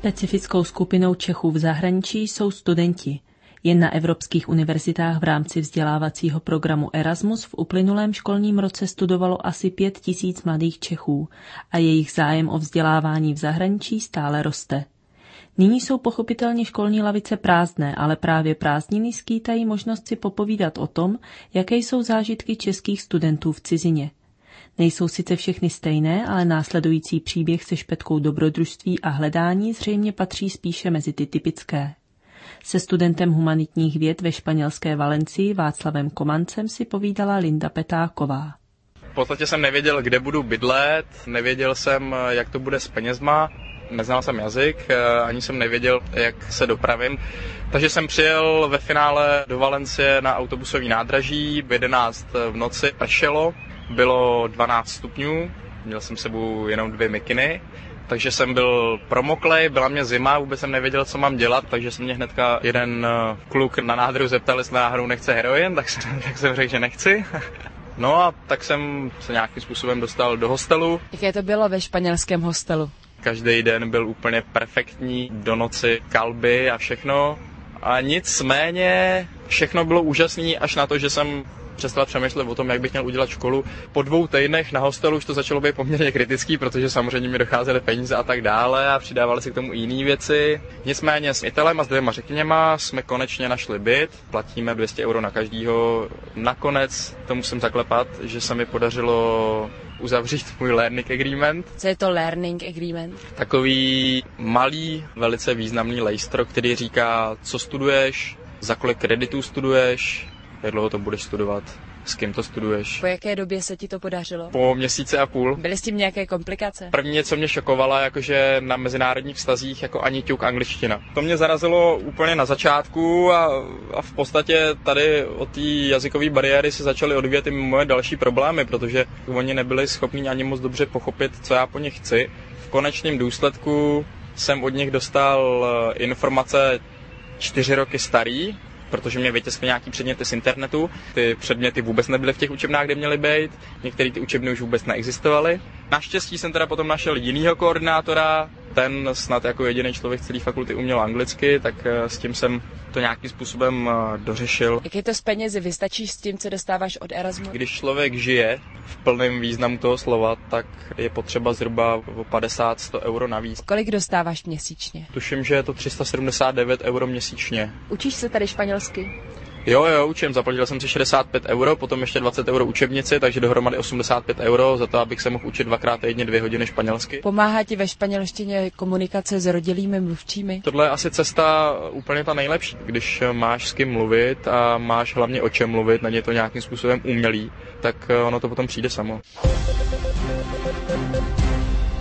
Specifickou skupinou Čechů v zahraničí jsou studenti. Jen na evropských univerzitách v rámci vzdělávacího programu Erasmus v uplynulém školním roce studovalo asi 5 000 mladých Čechů a jejich zájem o vzdělávání v zahraničí stále roste. Nyní jsou pochopitelně školní lavice prázdné, ale právě prázdniny skýtají možnost si popovídat o tom, jaké jsou zážitky českých studentů v cizině. Nejsou sice všechny stejné, ale následující příběh se špetkou dobrodružství a hledání zřejmě patří spíše mezi ty typické. Se studentem humanitních věd ve španělské Valencii Václavem Komancem si povídala Linda Petáková. V podstatě jsem nevěděl, kde budu bydlet, nevěděl jsem, jak to bude s penězma, neznal jsem jazyk, ani jsem nevěděl, jak se dopravím. Takže jsem přijel ve finále do Valencie na autobusový nádraží, v 11 v noci pršelo, bylo 12 stupňů, měl jsem sebou jenom 2 mikiny. Takže jsem byl promoklej, byla mě zima, vůbec jsem nevěděl, co mám dělat, takže se mě hnedka jeden kluk na nádrhu zeptal, jestli náhodou nechce heroin, tak jsem řekl, že nechci. No a tak jsem se nějakým způsobem dostal do hostelu. Jaké to bylo ve španělském hostelu? Každý den byl úplně perfektní, do noci kalby a všechno. A nicméně všechno bylo úžasné až na to, že jsem přestal přemýšlet o tom, jak bych měl udělat školu. Po 2 týdnech na hostelu už to začalo být poměrně kritický, protože samozřejmě mi docházely peníze a tak dále a přidávaly se k tomu i jiné věci. Nicméně s Italem a s 2 řekněma jsme konečně našli byt, platíme 200 € na každýho. Nakonec to musím zaklepat, že se mi podařilo uzavřít můj learning agreement. Co je to learning agreement? Takový malý, velice významný lejstro, který říká, co studuješ, za kolik kreditů studuješ, jak dlouho to budeš studovat, s kým to studuješ. Po jaké době se ti to podařilo? Po měsíci a půl. Byly s tím nějaké komplikace? První, co mě šokovalo, jakože na mezinárodních vztazích jako ani ťuk angličtina. To mě zarazilo úplně na začátku a v podstatě tady od té jazykové bariéry se začaly odvíjet i moje další problémy, protože oni nebyli schopni ani moc dobře pochopit, co já po nich chci. V konečném důsledku jsem od nich dostal informace 4 roky starý, protože mě vytiskly nějaký předměty z internetu. Ty předměty vůbec nebyly v těch učebnách, kde měly být. Některé ty učebny už vůbec neexistovaly. Naštěstí jsem teda potom našel jinýho koordinátora. Ten snad jako jediný člověk z celé fakulty uměl anglicky, tak s tím jsem to nějakým způsobem dořešil. Jak je to s penězi? Vystačíš s tím, co dostáváš od Erasmu? Když člověk žije v plném významu toho slova, tak je potřeba zhruba o 50-100 € navíc. Kolik dostáváš měsíčně? Tuším, že je to 379 € měsíčně. Učíš se tady španělsky? Jo, učím. Zaplatil jsem si 65 €, potom ještě 20 € učebnici, takže dohromady 85 € za to, abych se mohl učit 2x týdně 2 hodiny španělsky. Pomáhá ti ve španělštině komunikace s rodilými mluvčími? Tohle je asi cesta úplně ta nejlepší. Když máš s kým mluvit a máš hlavně o čem mluvit, není to nějakým způsobem umělý, tak ono to potom přijde samo.